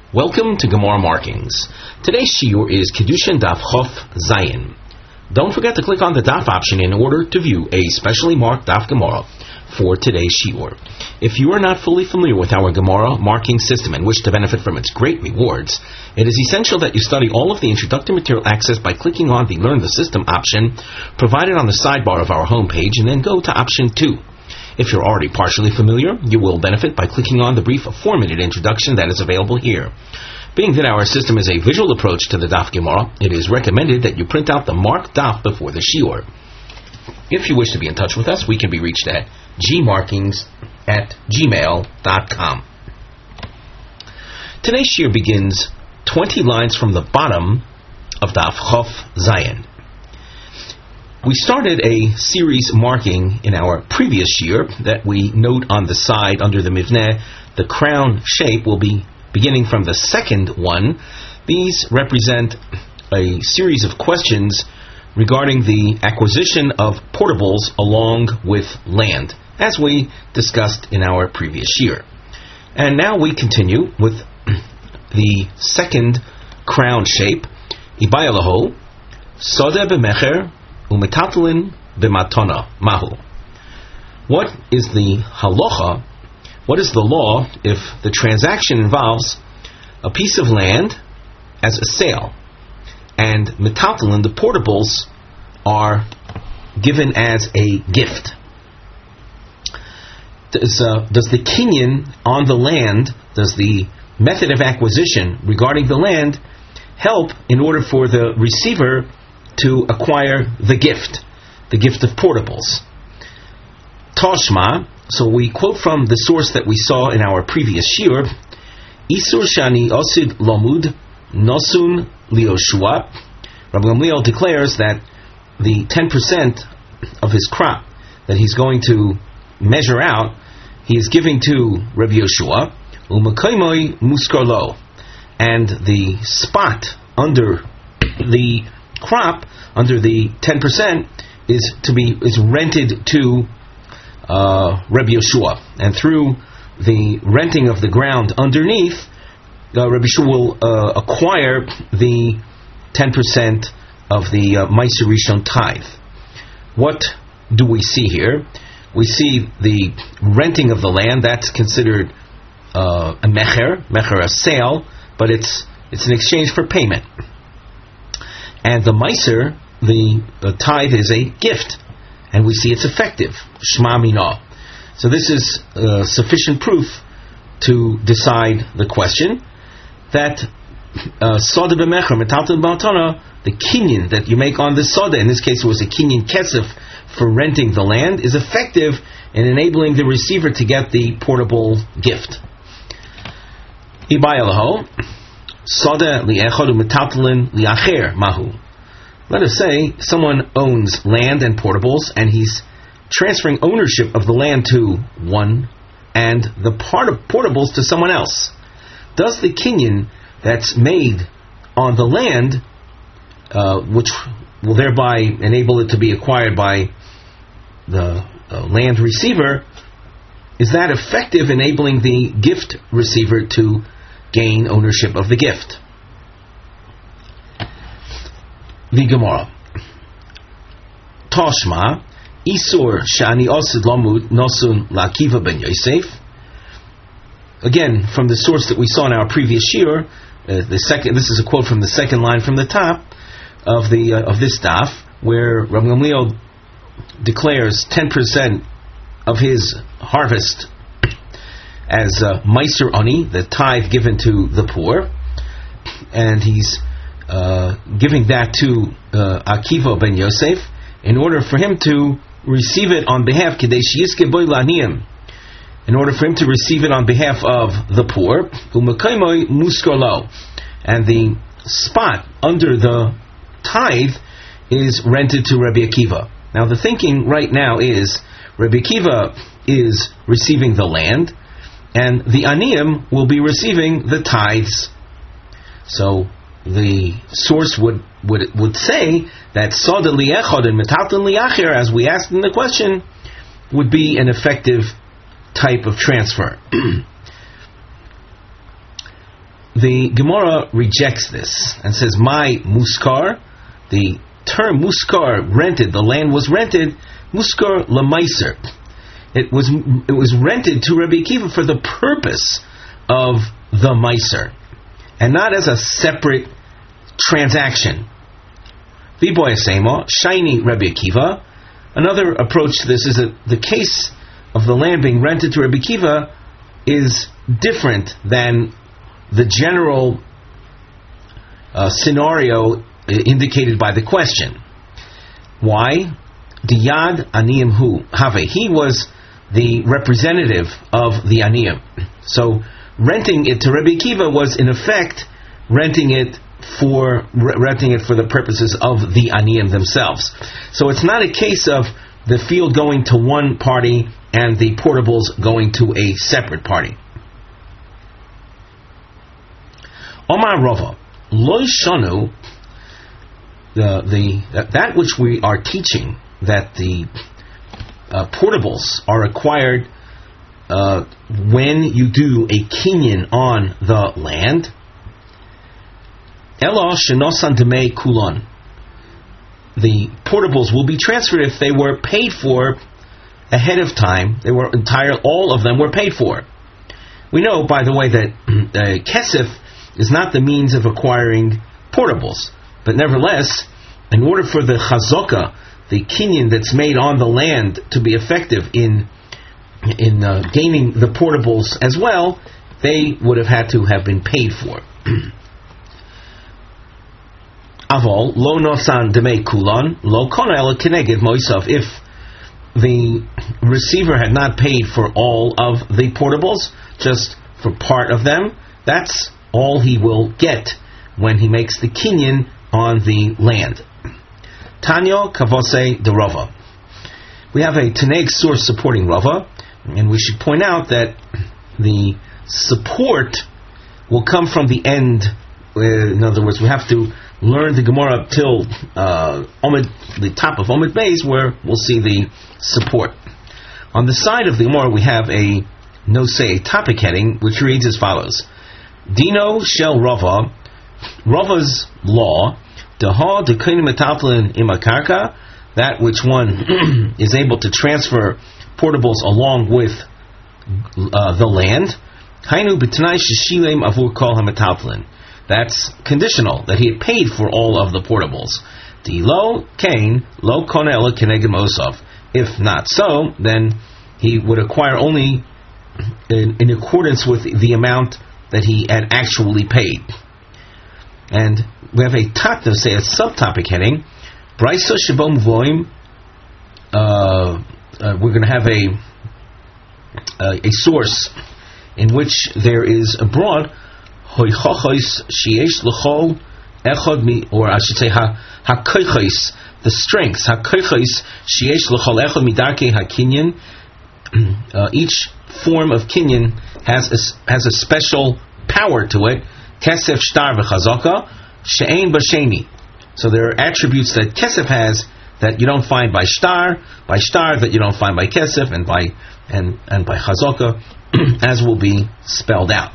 Welcome to Gemara Markings. Today's shiur is Kedushin Daf Chof Zayin. Don't forget to click on the Daf option in order to view a specially marked Daf Gemara for today's shiur. If you are not fully familiar with our Gemara marking system and wish to benefit from its great rewards, it is essential that you study all of the introductory material accessed by clicking on the Learn the System option provided on the sidebar of our homepage and then go to option 2. If you're already partially familiar, you will benefit by clicking on the brief 4-minute introduction that is available here. Being that our system is a visual approach to the Daf Gemara, it is recommended that you print out the marked Daf before the shiur. If you wish to be in touch with us, we can be reached at gmarkings@gmail.com. Today's shiur begins 20 lines from the bottom of Daf Chof Zayin. We started a series marking in our previous shiur that we note on the side under the mivneh. The crown shape will be beginning from the second one. These represent a series of questions regarding the acquisition of portables along with land, as we discussed in our previous shiur. And now we continue with the second crown shape, Ibayalaho, Sodeh b'mecher, Umetatlin b'matona mahu. What is the halacha? What is the law if the transaction involves a piece of land as a sale and metatlin, the portables, are given as a gift? Does the kinyan on the land, does the method of acquisition regarding the land help in order for the receiver to acquire the gift of portables? Toshma, so we quote from the source that we saw in our previous shiur, Isur Shani Osid Lomud Nosun Lioshua. Rabbi Gamliel declares that the 10% of his crop that he's going to measure out, he is giving to Rabbi Yoshua, Umakoimoi Muskarlo, and the spot under the crop, under the 10%, is rented to Rabbi Yoshua, and through the renting of the ground underneath, Rabbi Yoshua will acquire the 10% of the Meiser Rishon tithe. What do we see here? We see the renting of the land. That's considered a mecher, a sale, but it's an exchange for payment. And the Meiser, the tithe, is a gift, and we see it's effective. Shma Mina. So this is sufficient proof to decide the question that Soda b'mecher metaltel b'matona, the kinyan that you make on the soda, in this case it was a kinyan kesef for renting the land, is effective in enabling the receiver to get the portable gift. Ibayalaho. Soda li'echad u'metaltelin li'acher mahu. Let us say someone owns land and portables, and he's transferring ownership of the land to one and the part of portables to someone else. Does the kinyan that's made on the land, which will thereby enable it to be acquired by the land receiver, is that effective enabling the gift receiver to gain ownership of the gift? The Gemara. Toshma, Isur Shani Osid Lomud Nosun Lakiva ben Yosef. Again, from the source that we saw in our previous shiur, this is a quote from the second line from the top of this daf, where Rabbi Gamliel declares 10% of his harvest as Meiser Ani, the tithe given to the poor, and he's giving that to Akiva ben Yosef in order for him to receive it on behalf, in order for him to receive it on behalf of the poor, and the spot under the tithe is rented to Rabbi Akiva. Now the thinking right now is Rabbi Akiva is receiving the land, and the aniyim will be receiving the tithes. So the source would say that soda li'echad and metalton li'acher, as we asked in the question, would be an effective type of transfer. the Gemara rejects this and says, "My muskar," the term muskar, rented. The land was rented. Muskar lemaiser. It was rented to Rabbi Akiva for the purpose of the meiser, and not as a separate transaction. V'boy sema shiny Rabbi Akiva. Another approach to this is that the case of the land being rented to Rabbi Akiva is different than the general scenario indicated by the question. Why? Diyad aniyim hu have. He was the representative of the aniyim. So renting it to Rabbi Akiva was in effect renting it for the purposes of the aniyim themselves. So it's not a case of the field going to one party and the portables going to a separate party. Omar Rava, Lo Shanu, that which we are teaching, that the portables are acquired when you do a kinyan on the land. Elo shenosan demei kulon. The portables will be transferred if they were paid for ahead of time. All of them were paid for. We know, by the way, that kesef is not the means of acquiring portables, but nevertheless, in order for the chazokah, the kinyan that's made on the land, to be effective in gaining the portables as well, they would have had to have been paid for. Avol lo nosan demei kulon lo kona ela keneged moisav. If the receiver had not paid for all of the portables, just for part of them, that's all he will get when he makes the kinyan on the land. Tanyo kavose de Rava. We have a Taneg source supporting Rava, and we should point out that the support will come from the end. In other words, we have to learn the Gemara up till the top of Omid Beis, where we'll see the support. On the side of the Gemara, we have a topic heading, which reads as follows: Dino shel Rava, Rava's law, Deha dekayim metaplin imakarka, that which one is able to transfer portables along with the land. Hainu b'tnai sheshilem avur kol hametaplin. That's conditional, that he had paid for all of the portables. Di lo kain lo kona ela keneged mosav. If not so, then he would acquire only in accordance with the amount that he had actually paid. And we have a subtopic heading. Brisa shebo mvoim. We're going to have a source in which there is a broad hoichachos sheish l'chol echad mi, or I should say hakoichos, the strengths hakoichos sheish l'chol echad midarkei hakinyan. Each form of kinyan has a special power to it. Kesef shtar v'chazaka she'ein b'sheni. So there are attributes that kesef has that you don't find by shtar that you don't find by kesef, and by chazaka, as will be spelled out.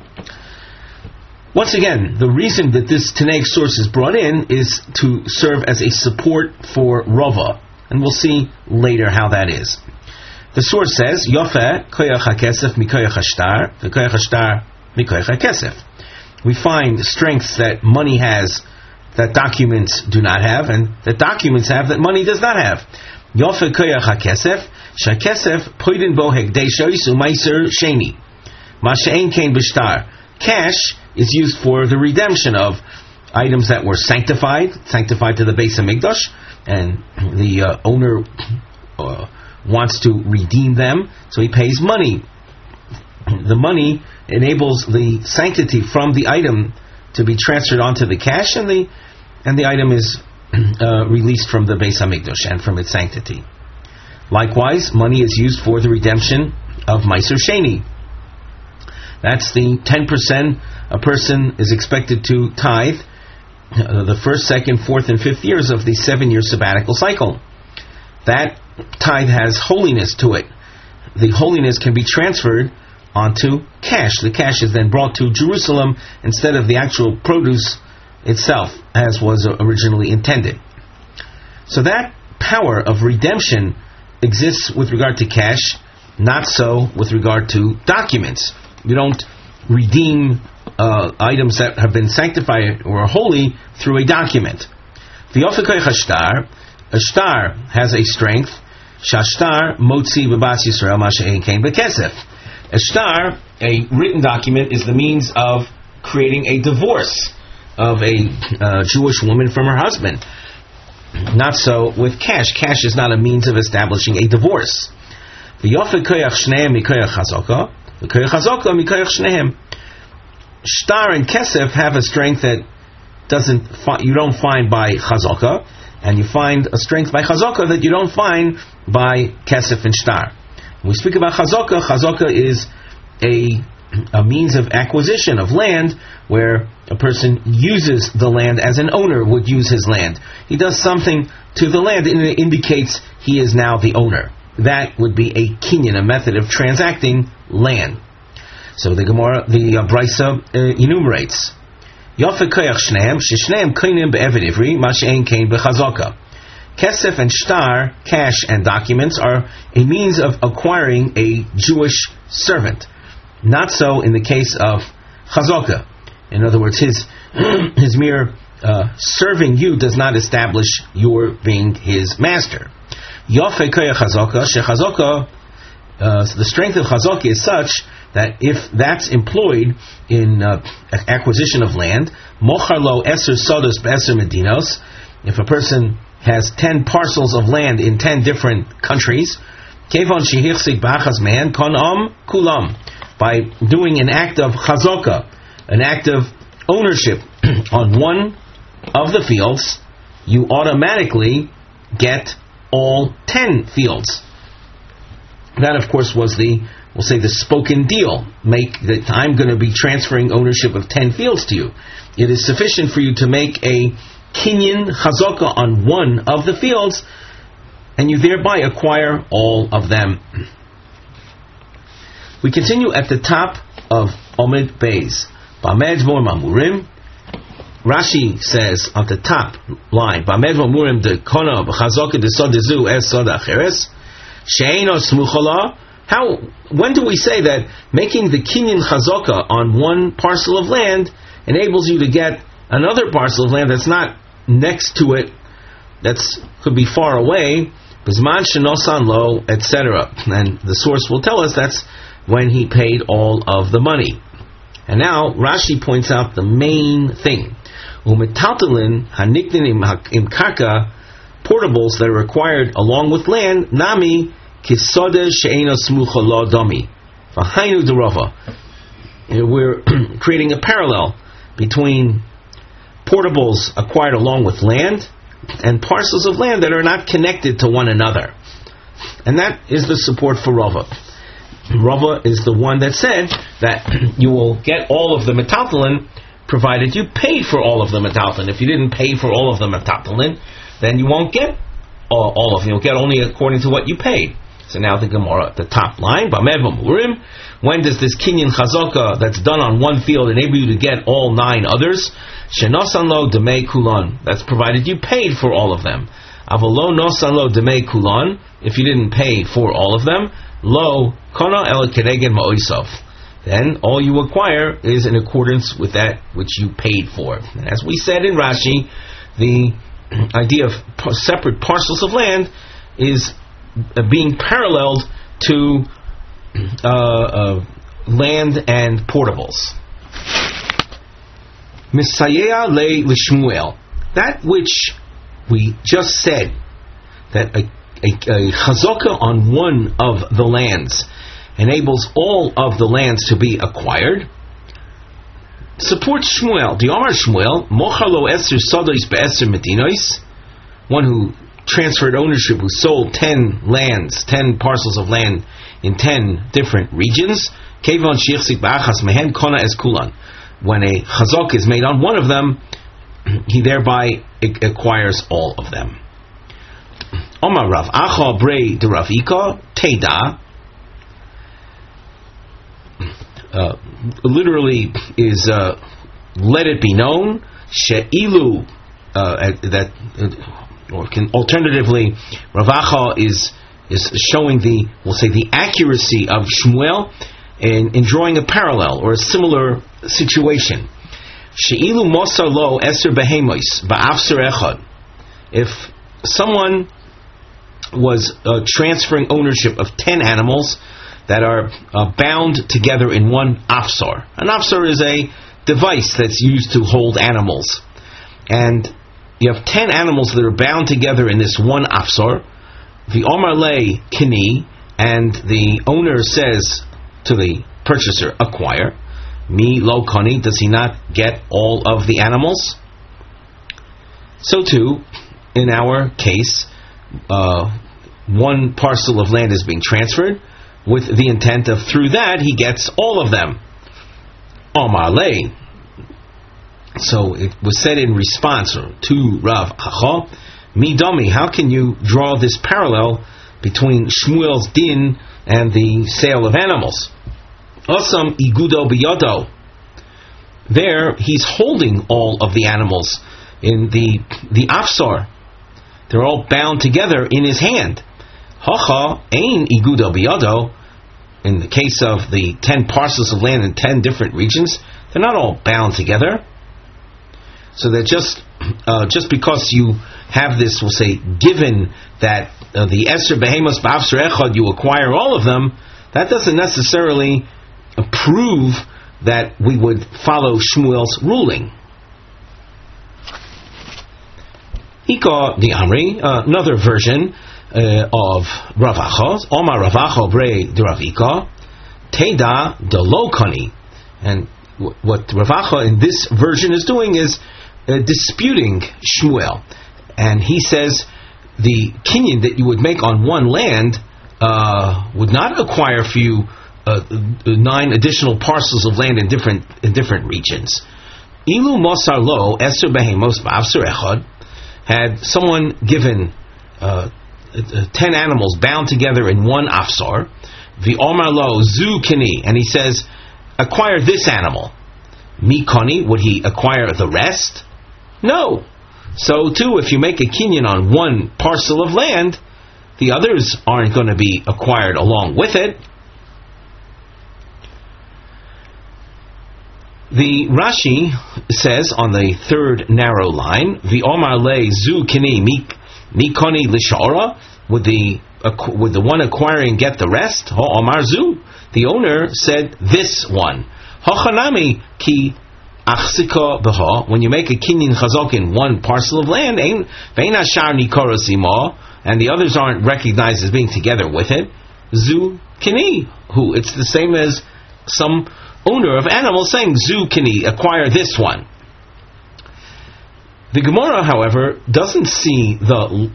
Once again, the reason that this Taneg source is brought in is to serve as a support for Rava, and we'll see later how that is. The source says, Yofe koyach hakesef mikoyach hashtar, v'koyach hashtar mikoyach hakesef. We find strengths that money has that documents do not have, and that documents have that money does not have. Yofe koyach hakesef, shakesef poidin bo hegdeshois umaiser sheni. Ma she'ein kein b'shtar. Cash is used for the redemption of items that were sanctified to the Beis Hamikdash, and the owner wants to redeem them, so he pays money. The money enables the sanctity from the item to be transferred onto the cash, and the item is released from the Beis Hamikdash and from its sanctity. Likewise, money is used for the redemption of Meiser Sheni. That's the 10% a person is expected to tithe the first, second, fourth, and fifth years of the 7-year sabbatical cycle. That tithe has holiness to it. The holiness can be transferred onto cash. The cash is then brought to Jerusalem instead of the actual produce itself, as was originally intended. So that power of redemption exists with regard to cash, not so with regard to documents. You don't redeem items that have been sanctified or holy through a document. A shtar has a strength. Shashtar motzi b'bas Yisrael ma she'ein kein b'kesef. A shtar, a written document, is the means of creating a divorce of a Jewish woman from her husband. Not so with cash. Cash is not a means of establishing a divorce. Shtar and kesef have a strength that you don't find by chazaka, and you find a strength by chazaka that you don't find by kesef and shtar. When we speak about chazaka, chazaka is a means of acquisition of land, where a person uses the land as an owner would use his land. He does something to the land, and it indicates he is now the owner. That would be a kinyan, a method of transacting land. So the Gemara, the Brisa enumerates. Kesef and shtar, cash and documents, are a means of acquiring a Jewish servant. Not so in the case of chazaka. In other words, his mere serving you does not establish your being his master. The strength of chazaka is such that if that's employed in acquisition of land, mocharlo eser sodos be'eser medinos, if a person has 10 parcels of land in 10 different countries, kevon shehichzik b'achas mehen konam kulam, by doing an act of chazaka, an act of ownership on one of the fields, you automatically get all 10 fields. That, of course, was the spoken deal. Make that I'm going to be transferring ownership of 10 fields to you. It is sufficient for you to make a kinyan chazaka on one of the fields, and you thereby acquire all of them. We continue at the top of Omid Beis. B'amed vor mamurim. Rashi says on the top line, B'amed vor mamurim de kona b'chazaka de sod dezu es sod acheres she'eino smuchala. When do we say that making the kinyan chazaka on one parcel of land enables you to get another parcel of land that's not next to it, could be far away, b'zman shenosan lo, etc. And the source will tell us that's when he paid all of the money. And now Rashi points out the main thing. Umetaltalin haniknin im karka, portables that are acquired along with land, nami kisode she'eno smucha lo domi v'hainu derova. We're creating a parallel between portables acquired along with land and parcels of land that are not connected to one another. And that is the support for Rava. Rava is the one that said that you will get all of the metaltalin provided you paid for all of the metaltalin. If you didn't pay for all of the metaltalin, then you won't get all of them. You'll get only according to what you paid. So now the Gemara at the top line, B'amed v'murim, when does this kinyan chazaka that's done on one field enable you to get all 9 others? Shenosan lo demei kulan, that's provided you paid for all of them. Avolo nosan lo demei kulan, if you didn't pay for all of them, lo kona el keregen ma'oisov, then all you acquire is in accordance with that which you paid for. And as we said in Rashi, the idea of separate parcels of land is being paralleled to land and portables. Misayea le l'Shmuel, that which we just said, that a chazaka on one of the lands enables all of the lands to be acquired, supports Shmuel. The Amar Shmuel, mochalo eser sodois be'eser medinois, one who transferred ownership, who sold 10 lands, 10 parcels of land in 10 different regions. Kevon shichzik ba'achas mehen kona es kulan. When a chazak is made on one of them, he thereby acquires all of them. Omar Rav Acha Brei de Rav Ika Teda. literally is let it be known, she'ilu, or can alternatively, Rav Acha is showing the accuracy of Shmuel in drawing a parallel or a similar situation. She'ilu mosar lo eser behemois ba'afser echad. If someone was transferring ownership of 10 animals that are bound together in one afsar. An afsar is a device that's used to hold animals. And you have 10 animals that are bound together in this one afsar. The Omar Le Kini, and the owner says to the purchaser, acquire. Mi lo kani, does he not get all of the animals? So too, in our case, one parcel of land is being transferred with the intent of through that he gets all of them. Omar Le. So it was said in response to Rav Acha, Mi Dami, how can you draw this parallel between Shmuel's din and the sale of animals? Osam igudo biyodo. There, he's holding all of the animals in the afsar. They're all bound together in his hand. Hacha ein igudo biyodo. In the case of the 10 parcels of land in 10 different regions, they're not all bound together. So that just because you have this, we'll say, given that the Eser Behemos B'Afser Echad, you acquire all of them, that doesn't necessarily prove that we would follow Shmuel's ruling. Ika the Amri, another version of Rav Acha, Omar Rav Acha Brei de Rav Ika, Teda de Lo Kani. And what Rav Acha in this version is doing is disputing Shmuel. And he says the kinyan that you would make on one land would not acquire for you 9 additional parcels of land in different regions. Ilu Mosar Lo Eser Behemos Ba'Afser Echad, had someone given 10 animals bound together in one afsar, the Omar Lo Zu Kini, and he says, acquire this animal. Mi Kani, would he acquire the rest? No. So too, if you make a kinyan on one parcel of land, the others aren't going to be acquired along with it. The Rashi says on the third narrow line, the Omar Le Zu Kini Mi Kani Lishara, would the one acquiring get the rest? Ha Omar Zu, the owner said this one. Hachanami ki achsika b'ha, when you make a kinyan chazok in one parcel of land, ve'ina shar nikara zima, and the others aren't recognized as being together with it. Zu Kini, who it's the same as some owner of animals saying Zu Kini, acquire this one. The Gemara, however, doesn't see the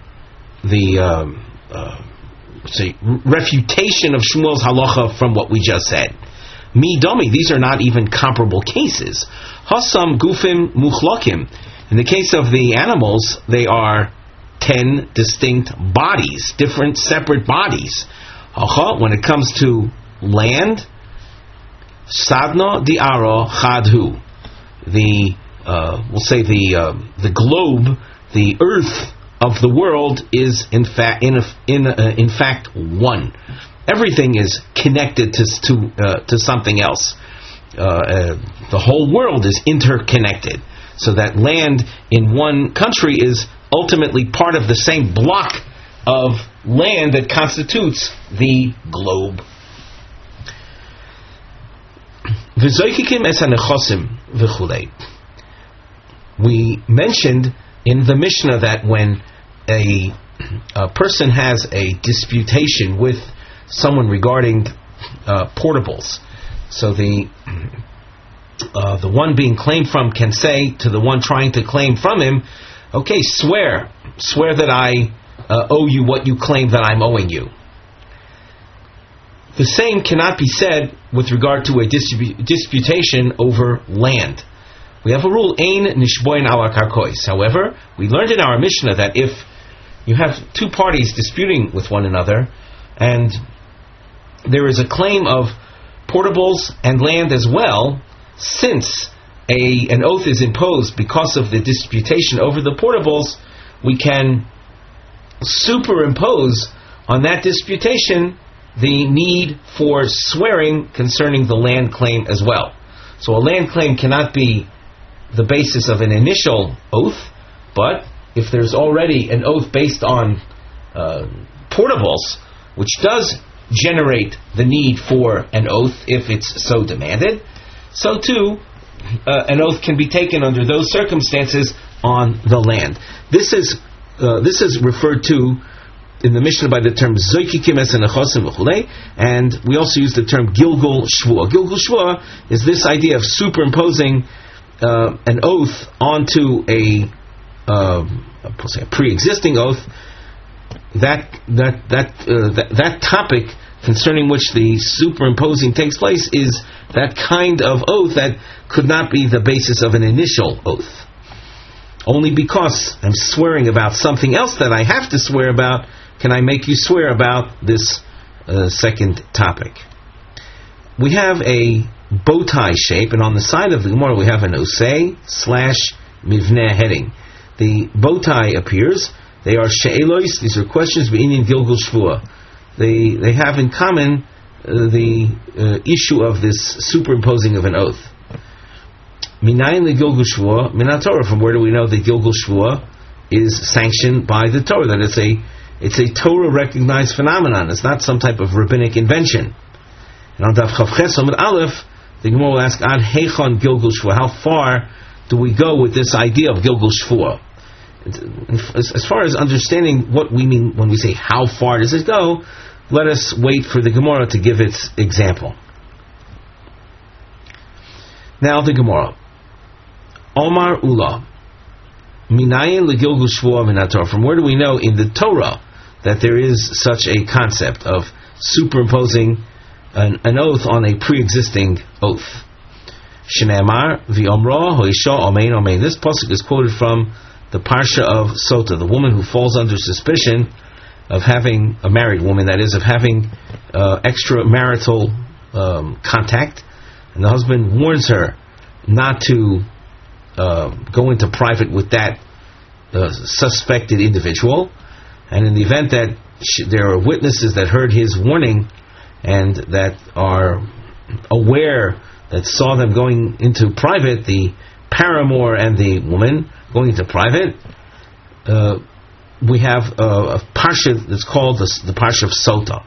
refutation of Shmuel's halacha from what we just said. Mi Domi, these are not even comparable cases. Hasam Gufim Muchlakim. In the case of the animals, they are 10 distinct bodies, different separate bodies. When it comes to land, Sadna di'ara chadhu, we'll say the globe, the earth of the world is in fact one. Everything is connected to something else. The whole world is interconnected, so that land in one country is ultimately part of the same block of land that constitutes the globe. We mentioned in the Mishnah that when a person has a disputation with someone regarding portables, so the one being claimed from can say to the one trying to claim from him, okay, swear that I owe you what you claim that I'm owing you. The same cannot be said with regard to a disputation over land. We have a rule, ein nishboin ala karkois. However, we learned in our Mishnah that if you have two parties disputing with one another, and there is a claim of portables and land as well, since an oath is imposed because of the disputation over the portables, we can superimpose on that disputation the need for swearing concerning the land claim as well. So a land claim cannot be the basis of an initial oath, but if there's already an oath based on portables, which does generate the need for an oath if it's so demanded, so too an oath can be taken under those circumstances on the land. This is referred to in the Mishnah by the term Zoikikim es Nechosim v'chulei, and we also use the term Gilgul Shvua. Gilgul Shvua is this idea of superimposing an oath onto a pre-existing oath. That topic concerning which the superimposing takes place is that kind of oath that could not be the basis of an initial oath. Only because I'm swearing about something else that I have to swear about can I make you swear about this second topic. We have a bow tie shape, and on the side of the Gemara we have an osei / mivneh heading. The bow tie appears. They are she'elos. These are questions be'inyan Gilgul Shvua. They have in common the issue of this superimposing of an oath. Minayin leGilgul Shvua min haTorah. From where do we know that Gilgul Shvua is sanctioned by the Torah? That it's a Torah recognized phenomenon. It's not some type of rabbinic invention. And on Daf Chav Ches Amud Aleph, the Gemara will ask, Ad heichon Gilgul Shvua? How far do we go with this idea of Gilgul Shvua? As far as understanding what we mean when we say how far does it go, let us wait for the Gemara to give its example. Now the Gemara. Omar Ula. Minayin leGilgul Shvua min haTorah. From where do we know in the Torah that there is such a concept of superimposing an oath on a pre-existing oath? Shneimar v'omra hoisha amen amen. This pasuk is quoted from the Parsha of Sota, the woman who falls under suspicion of having, a married woman that is, of having extramarital contact, and the husband warns her not to go into private with that suspected individual, and in the event that there are witnesses that heard his warning and that are aware, that saw them going into private, the paramour and the woman going into private, we have a parsha that's called the Parsha of Sota.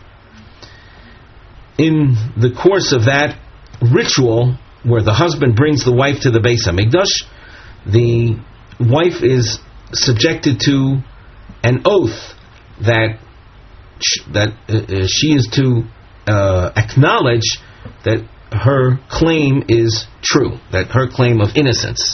In the course of that ritual, where the husband brings the wife to the Beis Hamikdash, the wife is subjected to an oath that she is to acknowledge that her claim is true, that her claim of innocence.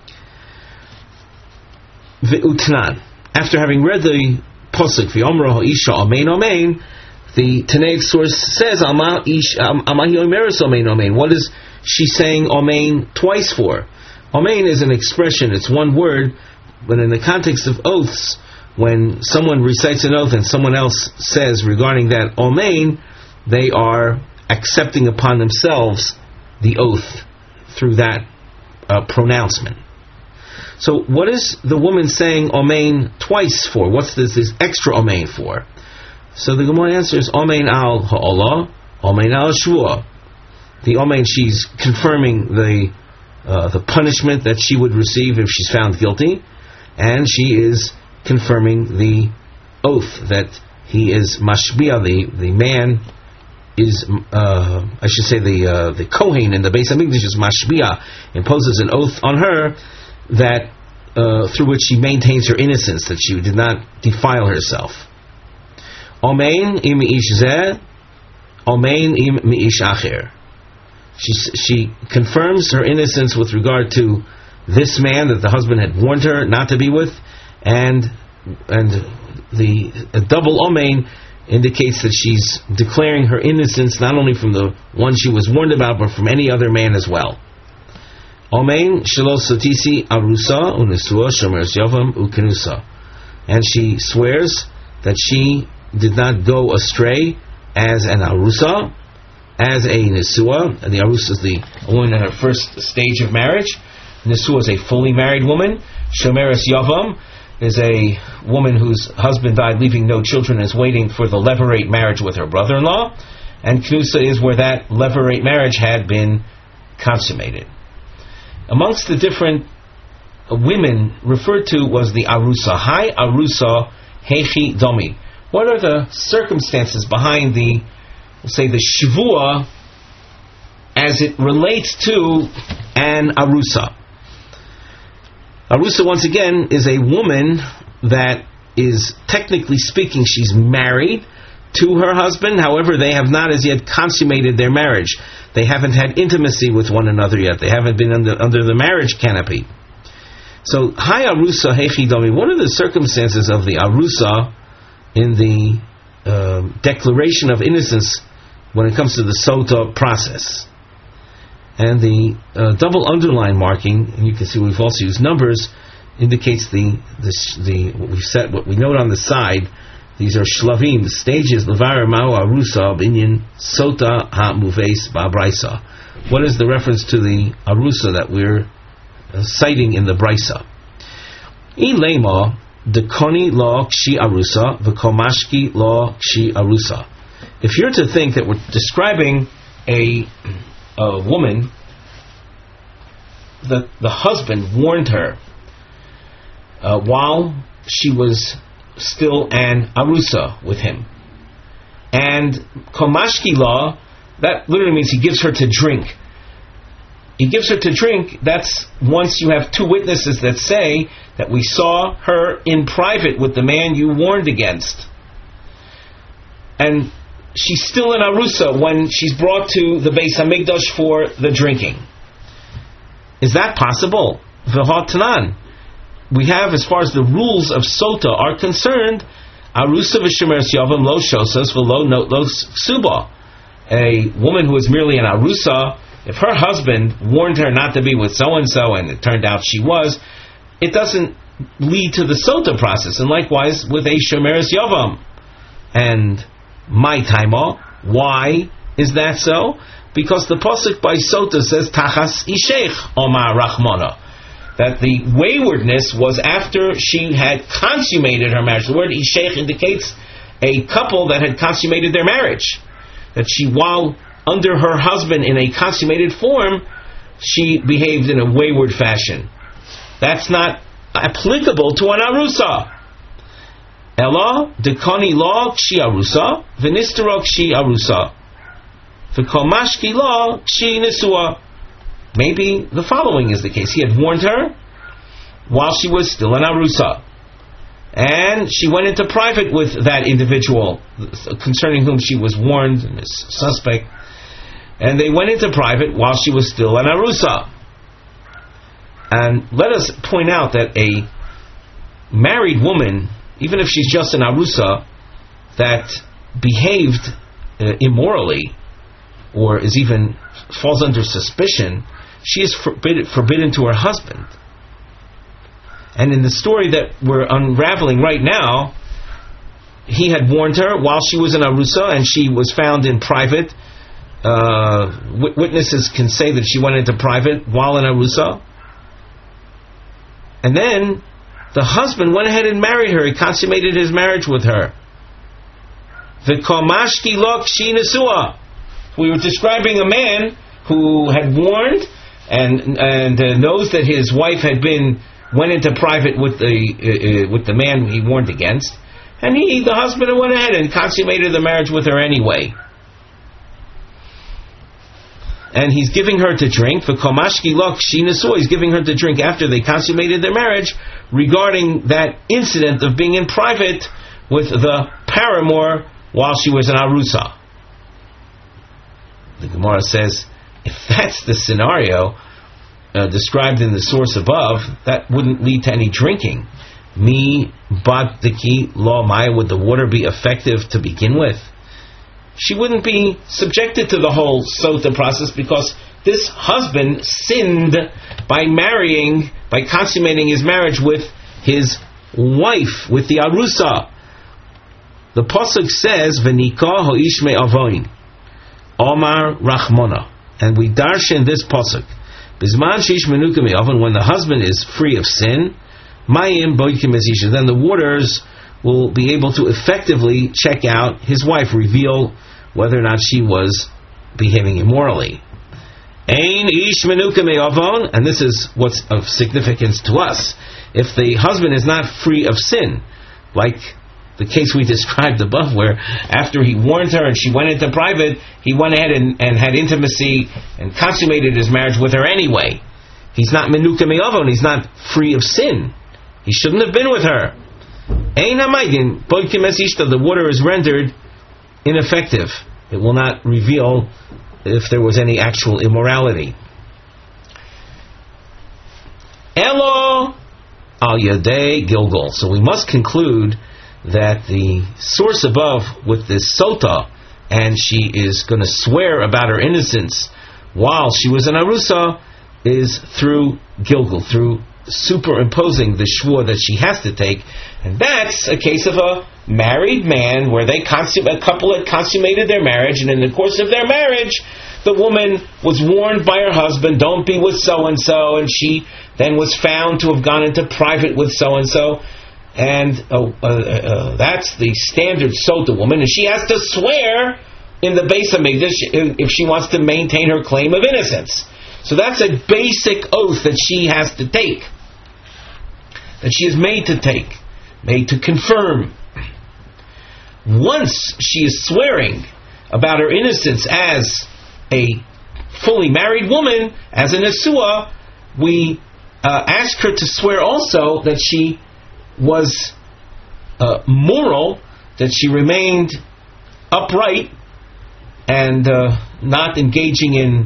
Ve'utnan. After having read the pasuk v'yomra ha'isha amen amen, the Tanaic source says Amahi omeres amen amen. What is she saying amen twice for? Amen is an expression; it's one word, but in the context of oaths, when someone recites an oath and someone else says regarding that amen, they are accepting upon themselves the oath through that pronouncement. So what is the woman saying amen twice for? What's this extra amen for? So the Gemara answers, amen al ha'olah, amen al shvua. The amen, she's confirming the punishment that she would receive if she's found guilty, and she is confirming the oath that he is mashbiah, the man is, I should say the Kohen in the Beis Hamikdash is mashbiah, imposes an oath on her that through which she maintains her innocence, that she did not defile herself. Amen im ish zeh, amen im ish acher. She confirms her innocence with regard to this man that the husband had warned her not to be with, and the double amen indicates that she's declaring her innocence not only from the one she was warned about, but from any other man as well. Amen shelo sotisi arusa unesua shomeres yavam ukenusa. And she swears that she did not go astray as an arusa, as a Nisua, and the Arusa is the woman in her first stage of marriage. Nisua is a fully married woman. Shomeres Yavam is a woman whose husband died leaving no children and is waiting for the levirate marriage with her brother-in-law. And Knusa is where that levirate marriage had been consummated. Amongst the different women referred to was the Arusa. Hi Arusa Hechi Domi. What are the circumstances behind the, we'll say, the Shavua as it relates to an Arusa? Arusa, once again, is a woman that is, technically speaking, she's married to her husband. However, they have not as yet consummated their marriage. They haven't had intimacy with one another yet. They haven't been under the marriage canopy. So, Hi Arusa Hechi Domi. What are the circumstances of the Arusa in the declaration of innocence when it comes to the Sota process? And the double underline marking, and you can see we've also used numbers, indicates what we note on the side. These are shlavim, stages. Levar ma'u arusa binyan sota ha'muves ba'braisa. What is the reference to the arusa that we're citing in the brisa? Ilema dekoni lo kshi arusa v'komashki lo kshi arusa. If you're to think that we're describing a woman, the husband warned her while she was still an arusa with him. And komashki law, that literally means he gives her to drink. He gives her to drink, that's once you have two witnesses that say that we saw her in private with the man you warned against. And she's still an arusa when she's brought to the Beis Hamikdash for the drinking. Is that possible? V'hatanan. We have, as far as the rules of Sota are concerned, arusa v'shemeres yavam lo shosas v'lo not lo suba. A woman who is merely an arusa, if her husband warned her not to be with so-and-so and it turned out she was, it doesn't lead to the Sota process. And likewise with a shemeres yavam. And my taima, why is that so? Because the pasuk by Sota says Tachas Isheich Omar Rachmana, that the waywardness was after she had consummated her marriage. The word Isheich indicates a couple that had consummated their marriage. That she, while under her husband in a consummated form, she behaved in a wayward fashion. That's not applicable to an arusa. Ella dekani law kshi arusa v'nistero kshi arusa v'komashki law kshi nisua. Maybe the following is the case. He had warned her while she was still an arusa, and she went into private with that individual concerning whom she was warned, and this suspect, and they went into private while she was still an arusa. And let us point out that a married woman, even if she's just an arusa, that behaved immorally, or is even falls under suspicion, she is forbidden to her husband. And in the story that we're unraveling right now, he had warned her while she was an arusa and she was found in private. Witnesses can say that she went into private while an arusa. And then the husband went ahead and married her. He consummated his marriage with her. V'komashki lo kshi nesua. We were describing a man who had warned and knows that his wife went into private with the man he warned against, and the husband went ahead and consummated the marriage with her anyway. And he's giving her to drink. V'komashki lo kshi nesua. He's giving her to drink after they consummated their marriage, regarding that incident of being in private with the paramour while she was an arusa. The Gemara says, if that's the scenario described in the source above, that wouldn't lead to any drinking. Mi bat deki lo maya, would the water be effective to begin with? She wouldn't be subjected to the whole sota process, because this husband sinned by consummating his marriage with his wife, with the arusa. The pasuk says, "V'nika ho'ish me'avoin." Omar Rachmona. And we darshan this pasuk. Bizman shish menuka me'oven, when the husband is free of sin, mayim boikim esisha, then the waters will be able to effectively check out his wife, reveal whether or not she was behaving immorally. Ein ish menuka me'oven, and this is what's of significance to us. If the husband is not free of sin, like the case we described above, where after he warned her and she went into private, he went ahead and had intimacy and consummated his marriage with her anyway. He's not menuka me'avon, he's not free of sin. He shouldn't have been with her. Ein hamaydin, boikim es ishta, the water is rendered ineffective. It will not reveal if there was any actual immorality. Elo al yadei Gilgal. So we must conclude that the source above with this sota, and she is going to swear about her innocence while she was an arusa, is through Gilgal, through superimposing the shvur that she has to take. And that's a case of a married man where a couple had consummated their marriage, and in the course of their marriage the woman was warned by her husband, don't be with so-and-so, and she then was found to have gone into private with so-and-so. And that's the standard sota woman, and she has to swear in the Beis Hamikdash if she wants to maintain her claim of innocence. So that's a basic oath that she has to take, that she is made to take, made to confirm. Once she is swearing about her innocence as a fully married woman, as an Nesua, we ask her to swear also that she was moral, that she remained upright and not engaging in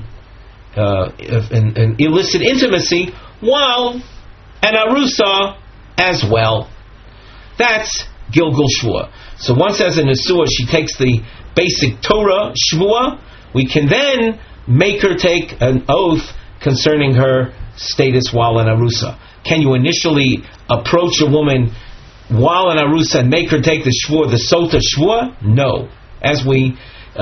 illicit intimacy while an arusa as well. That's Gilgal Shvua. So once as an Nesua she takes the basic Torah Shvua, we can then make her take an oath concerning her status while an arusa. Can you initially approach a woman while an arusa and make her take the shvur, the sota shvur? No, as we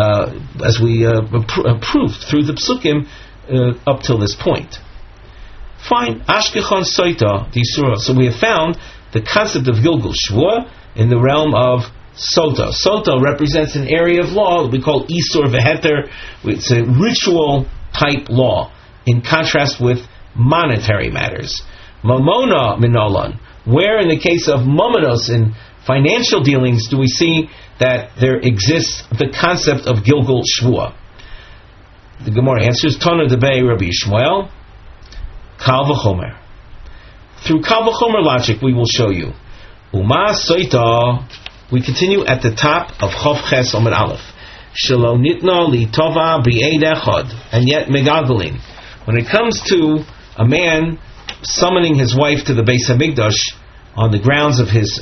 proved through the psukim up till this point. Fine, ashkechon soita disura. So we have found the concept of Gilgal shvur in the realm of sota. Sota represents an area of law we call isur veheter. It's a ritual type law, in contrast with monetary matters. Mamona minolan, where in the case of momonos, in financial dealings, do we see that there exists the concept of Gilgal Shvua? The Gemara answers, Tana debei Rabbi Yishmael, Kal v'chomer. Through Kal v'chomer logic, we will show you. Uma soita, we continue at the top of Chof Ches Omer Aleph. Shelo nitna li tova b'eid echad, and yet megagalin. When it comes to a man summoning his wife to the Beis Hamikdash on the grounds of his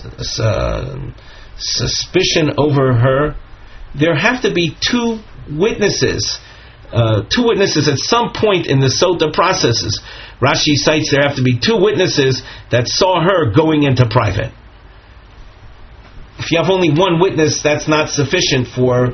suspicion over her, there have to be two witnesses. Two witnesses at some point in the sota processes. Rashi cites there have to be two witnesses that saw her going into private. If you have only one witness, that's not sufficient for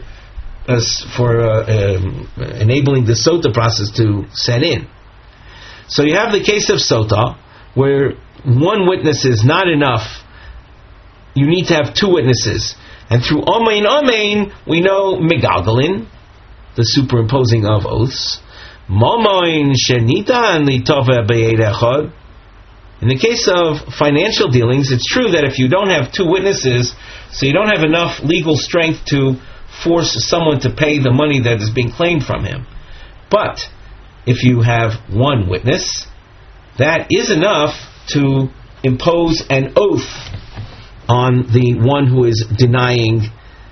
enabling the sota process to set in. So you have the case of sota, where one witness is not enough. You need to have two witnesses. And through Omein, we know Megagalin, the superimposing of oaths. Momoin Shenita and Litova Be'ed Echad. In the case of financial dealings, it's true that if you don't have two witnesses, so you don't have enough legal strength to force someone to pay the money that is being claimed from him. But if you have one witness, that is enough to impose an oath on the one who is denying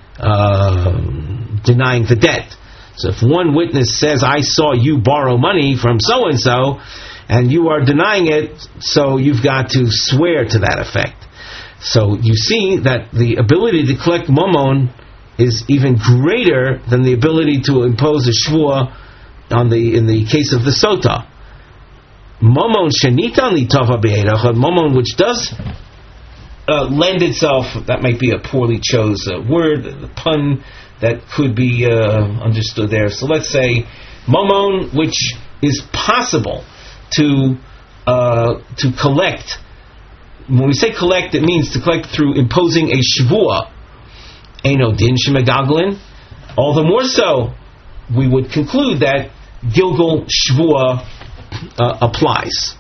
the debt. So if one witness says, I saw you borrow money from so-and-so, and you are denying it, so you've got to swear to that effect. So you see that the ability to collect momon is even greater than the ability to impose a shvua in the case of the sota. Momon shenita litava be'edachad, momon which does lend itself, that might be a poorly chose word, the pun that could be understood there. So let's say mamon, which is possible to collect. When we say collect, it means to collect through imposing a shvuah. Eino din shemegaglin. All the more so, we would conclude that Gilgal shvuah applies.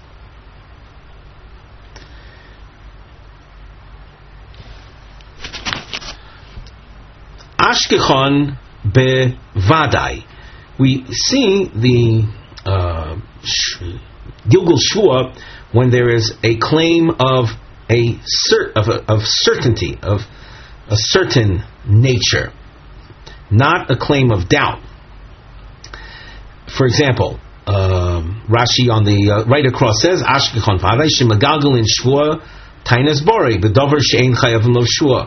Ashkechon bevadai. We see the Gilgal shvuah when there is a claim of certainty, of a certain nature, not a claim of doubt. For example, Rashi on the right across says, Ashkechon vadai shemagalgal in shvuah tainas bori b'dover she'ein chayavim lo shvuah.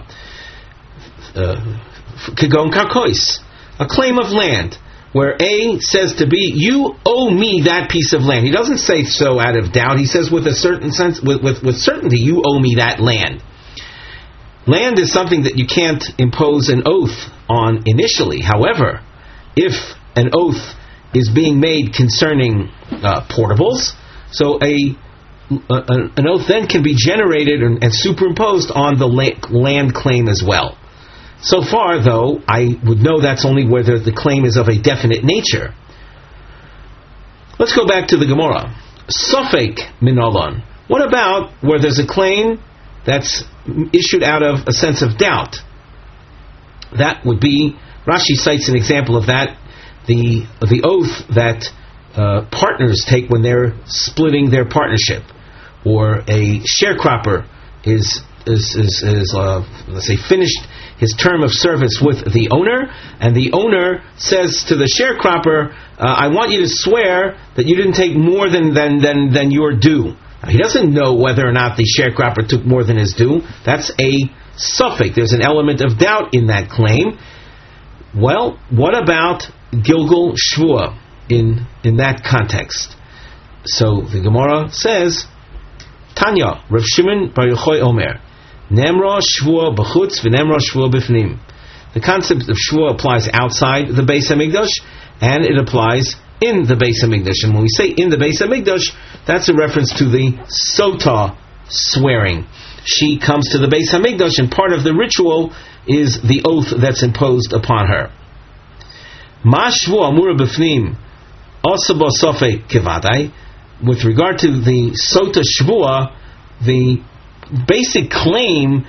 Kegon karkois, a claim of land, where A says to B, you owe me that piece of land. He doesn't say so out of doubt. He says with a certain sense, with certainty, you owe me that land. Land is something that you can't impose an oath on initially. However, if an oath is being made concerning portables, so an oath then can be generated and superimposed on the land claim as well. So far, though, I would know that's only whether the claim is of a definite nature. Let's go back to the Gemara. Sofek minalon. What about where there's a claim that's issued out of a sense of doubt? That would be, Rashi cites an example of that, the oath that partners take when they're splitting their partnership, or a sharecropper is let's say finished his term of service with the owner, and the owner says to the sharecropper, I want you to swear that you didn't take more than your due. Now, he doesn't know whether or not the sharecropper took more than his due. That's a suffix. There's an element of doubt in that claim. Well, what about Gilgal shvuah in that context? So the Gemara says, Tanya, Rav Shimon Bar Yochai Omer, Nemra shvuah b'chutz v'nemra shvuah b'fnim. The concept of shvuah applies outside the Beis Hamikdash, and it applies in the Beis Hamikdash. And when we say in the Beis Hamikdash, that's a reference to the sota swearing. She comes to the Beis Hamikdash, and part of the ritual is the oath that's imposed upon her. Ma shvuah amura b'fnim osabo sofei kevadai. With regard to the sota shvuah, the basic claim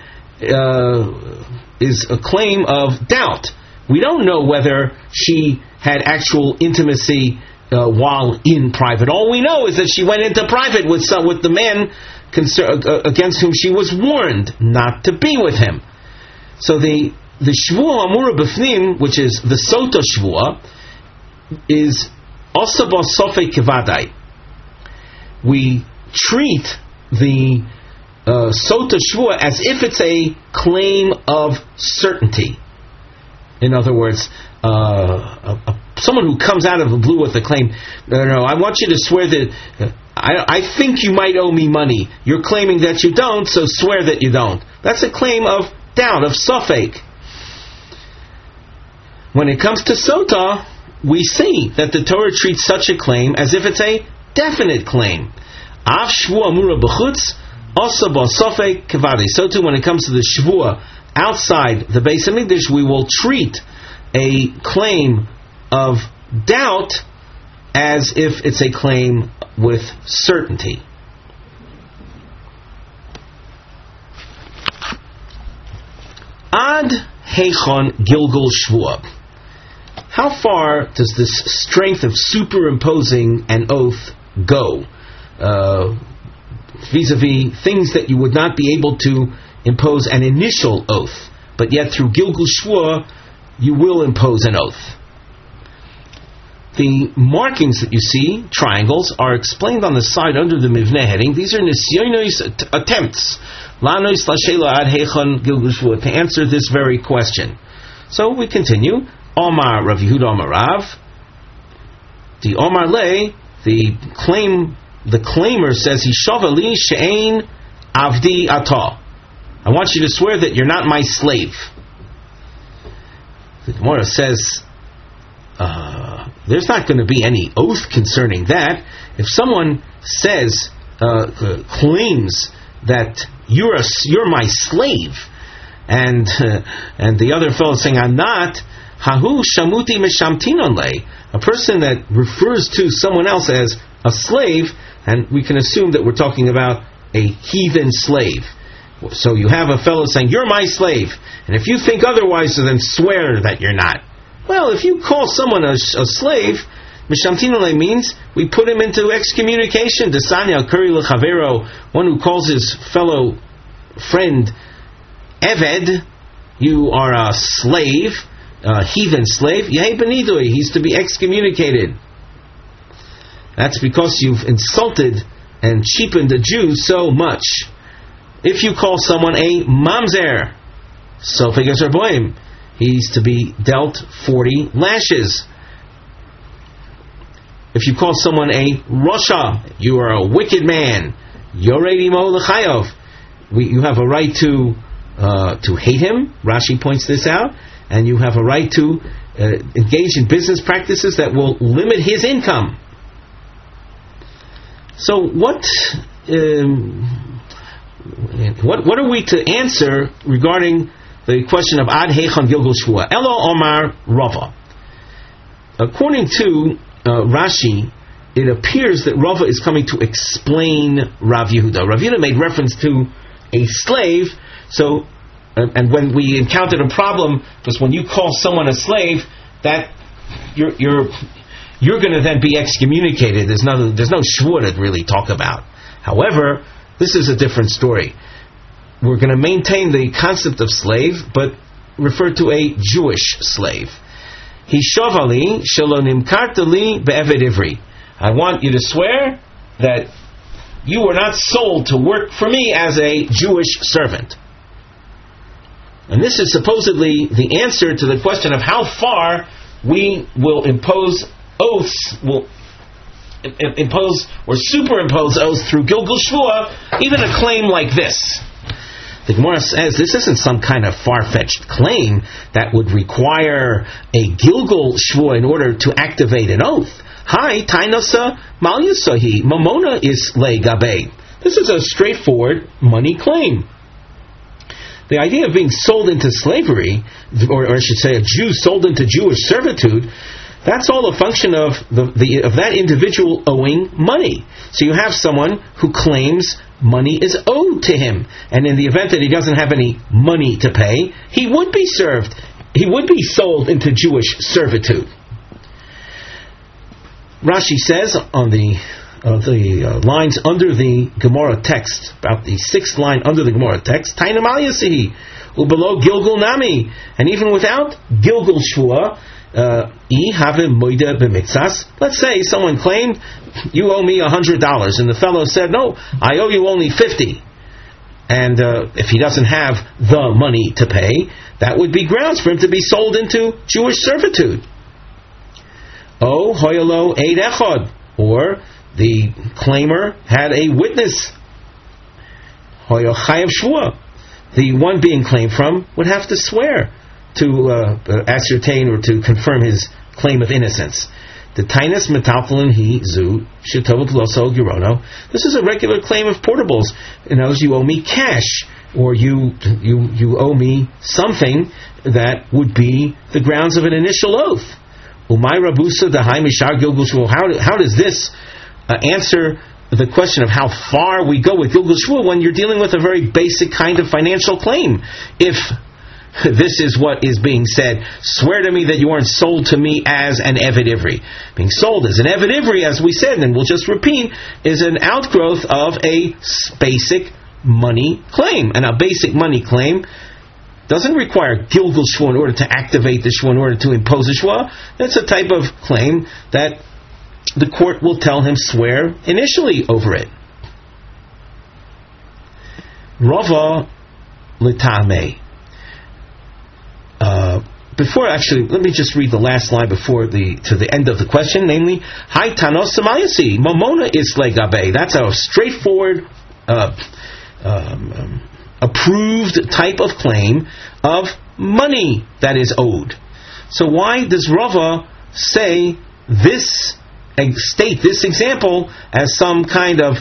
is a claim of doubt. We don't know whether she had actual intimacy while in private. All we know is that she went into private with the man against whom she was warned not to be with him. So the shvuah amura b'fnim, which is the sota shvuah, is osaba sofei kevadai. We treat the sota shvuah as if it's a claim of certainty. In other words, someone who comes out of the blue with a claim, no, I want you to swear that I think you might owe me money. You're claiming that you don't, so swear that you don't. That's a claim of doubt, of sofek. When it comes to sota, we see that the Torah treats such a claim as if it's a definite claim. Av shvuah amura b'chutz also b'sofek kevadei. So too, when it comes to the shvuah outside the Beis Hamikdash, we will treat a claim of doubt as if it's a claim with certainty. Ad heichon Gilgal shvuah. How far does this strength of superimposing an oath go vis-a-vis things that you would not be able to impose an initial oath, but yet through Gilgal shvuah you will impose an oath? The markings that you see, triangles, are explained on the side under the Mivneh heading. These are nisyonos, attempts, lanos lashela ad heichon Gilgal shvuah, to answer this very question. So we continue. Omar Rav Yehuda Omar Rav, the Omar Le, the claimer says, Hishavali she'ein avdi atah. I want you to swear that you're not my slave. The Gemara says there's not going to be any oath concerning that. If someone says, claims that you're my slave, and the other fellow is saying I'm not, hahu shamuti mishamtinon le, a person that refers to someone else as a slave, and we can assume that we're talking about a heathen slave. So you have a fellow saying, you're my slave, and if you think otherwise, so then swear that you're not. Well, if you call someone a slave, mishamtinole means we put him into excommunication. Desanya kuri lechavero, one who calls his fellow friend Eved, you are a slave, a heathen slave. Yehei benidui, he's to be excommunicated. That's because you've insulted and cheapened the Jews so much. If you call someone a mamzer, sofegas arboim, he's to be dealt 40 lashes. If you call someone a Rasha, you are a wicked man. Yorei mo l'chayov, you have a right to hate him. Rashi points this out, and you have a right to engage in business practices that will limit his income. So what are we to answer regarding the question of Ad Heichan Gilgul Shvua? Elo Omar Rava. According to Rashi, it appears that Rava is coming to explain Rav Yehuda. Rav Yehuda made reference to a slave, so and when we encountered a problem, because when you call someone a slave, that you're going to then be excommunicated. There's no shvua to really talk about. However, this is a different story. We're going to maintain the concept of slave, but refer to a Jewish slave. Hishavali shelo nimkartali be'eved ivri. I want you to swear that you were not sold to work for me as a Jewish servant. And this is supposedly the answer to the question of how far we will impose oaths, will impose or superimpose oaths through Gilgul Shvua, even a claim like this. The Gemara says this isn't some kind of far-fetched claim that would require a Gilgul Shvua in order to activate an oath. Hi, Tainasa Malyasahi, Mamona is le gabe. This is a straightforward money claim. The idea of being sold into slavery, or I should say a Jew sold into Jewish servitude, that's all a function of that individual owing money. So you have someone who claims money is owed to him, and in the event that he doesn't have any money to pay, he would be served. He would be sold into Jewish servitude. Rashi says on the lines under the Gemara text, about the 6th line under the Gemara text, Tainam al Yasihi, below Gilgul Nami, and even without Gilgul Shvua, let's say someone claimed, you owe me $100, and the fellow said, no, I owe you only $50. And if he doesn't have the money to pay, that would be grounds for him to be sold into Jewish servitude. Oh, hoyolo eid echad, or the claimer had a witness. Hoyo chayav shvua, the one being claimed from would have to swear to ascertain or to confirm his claim of innocence. The tainus metaltalin he zu shetov loso girono. This is a regular claim of portables. In other words, you owe me cash, or you owe me something that would be the grounds of an initial oath. Umay rabusa dahai mishar gilgul shvua. How does this answer the question of how far we go with Gilgul Shvua when you're dealing with a very basic kind of financial claim? If this is what is being said, swear to me that you aren't sold to me as an Eved Ivri. Being sold as an Eved Ivri, as we said, and we'll just repeat, is an outgrowth of a basic money claim. And a basic money claim doesn't require Gilgul Shvua in order to activate the Shvua, in order to impose a Shvua. That's a type of claim that the court will tell him swear initially over it. Rava l'tamei. Let me just read the last line to the end of the question, namely, Hai tanos samayasi, mamona is legabe. That's a straightforward, approved type of claim of money that is owed. So why does Rava say this, state this example as some kind of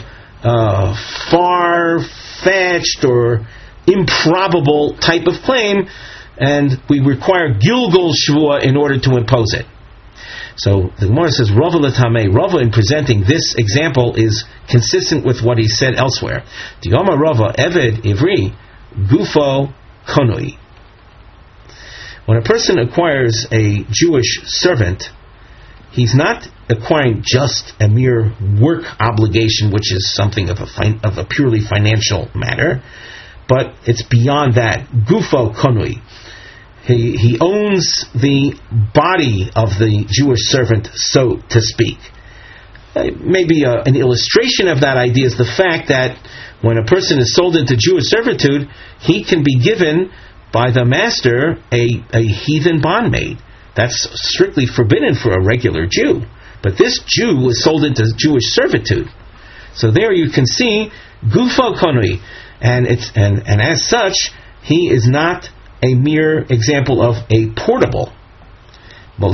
far-fetched or improbable type of claim, and we require Gilgul Shvua in order to impose it? So the Gemara says, Rava l'tamei. Rava, in presenting this example, is consistent with what he said elsewhere. Dioma Rava, Eved Ivri, Gufo Konui. When a person acquires a Jewish servant, he's not acquiring just a mere work obligation, which is something of a purely financial matter, but it's beyond that. Gufo Konui. He owns the body of the Jewish servant, so to speak. Maybe an illustration of that idea is the fact that when a person is sold into Jewish servitude, he can be given by the master a heathen bondmaid. That's strictly forbidden for a regular Jew. But this Jew was sold into Jewish servitude. So there you can see Gufo Konui, and as such, he is not a mere example of a portable. Well,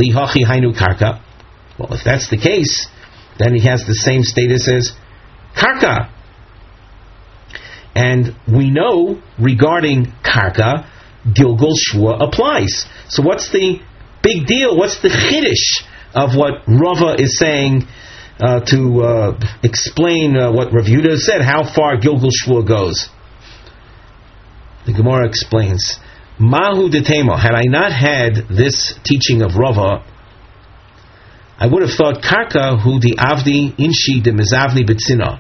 if that's the case, then he has the same status as karka. And we know regarding karka, Gilgul Shvua applies. So what's the big deal? What's the chiddush of what Rava is saying to explain what Rav Yehuda said, how far Gilgul Shvua goes? The Gemara explains, Mahu detemo. Had I not had this teaching of Rava, I would have thought karka hu di avdi inshi de mezavni betzina.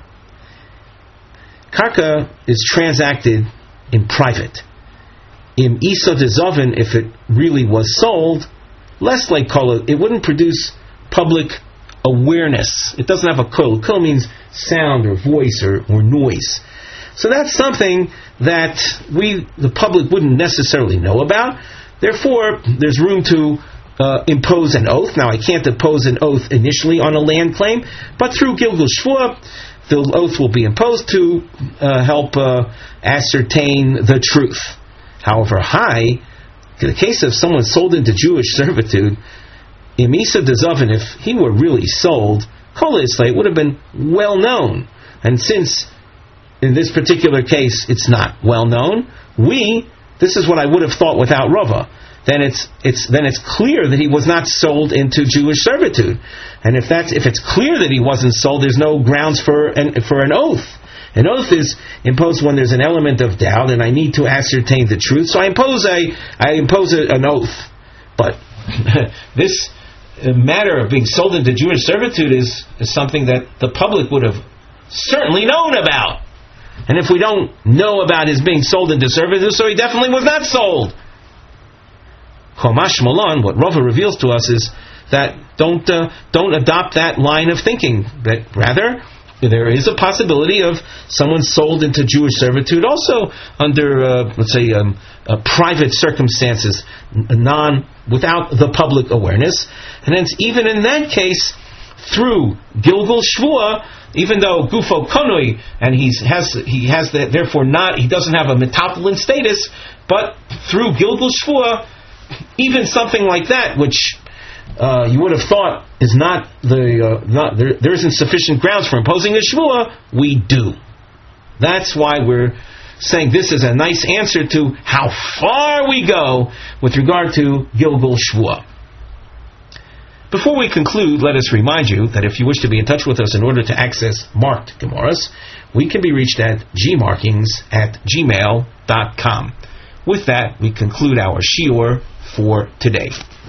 Karka is transacted in private. Im isa de zovin, if it really was sold, less like kol, it wouldn't produce public awareness. It doesn't have a kol. Kol means sound or voice or noise. So that's something that the public wouldn't necessarily know about. Therefore, there's room to impose an oath. Now, I can't impose an oath initially on a land claim, but through Gilgul Shvua, the oath will be imposed to help ascertain the truth. However, in the case of someone sold into Jewish servitude, Imisa Dezavin, if he were really sold, Kol Islay would have been well known. And since in this particular case it's not well known, this is what I would have thought without Rava. Then it's clear that he was not sold into Jewish servitude. And if it's clear that he wasn't sold, there's no grounds for an oath. An oath is imposed when there's an element of doubt, and I need to ascertain the truth. So I impose an oath. But this matter of being sold into Jewish servitude is something that the public would have certainly known about. And if we don't know about his being sold into servitude, so he definitely was not sold. Chomash Malon, what Rava reveals to us is that don't adopt that line of thinking. But rather, there is a possibility of someone sold into Jewish servitude also under, private circumstances, without the public awareness. And hence, even in that case, through Gilgul Shvua, even though Gufo Konui, and he doesn't have a metapolin status, but through Gilgul Shvua, even something like that, which you would have thought is there isn't sufficient grounds for imposing a shvua, we do. That's why we're saying this is a nice answer to how far we go with regard to Gilgul Shvua. Before we conclude, let us remind you that if you wish to be in touch with us in order to access marked Gemaras, we can be reached at gmarkings@gmail.com. With that, we conclude our shiur for today.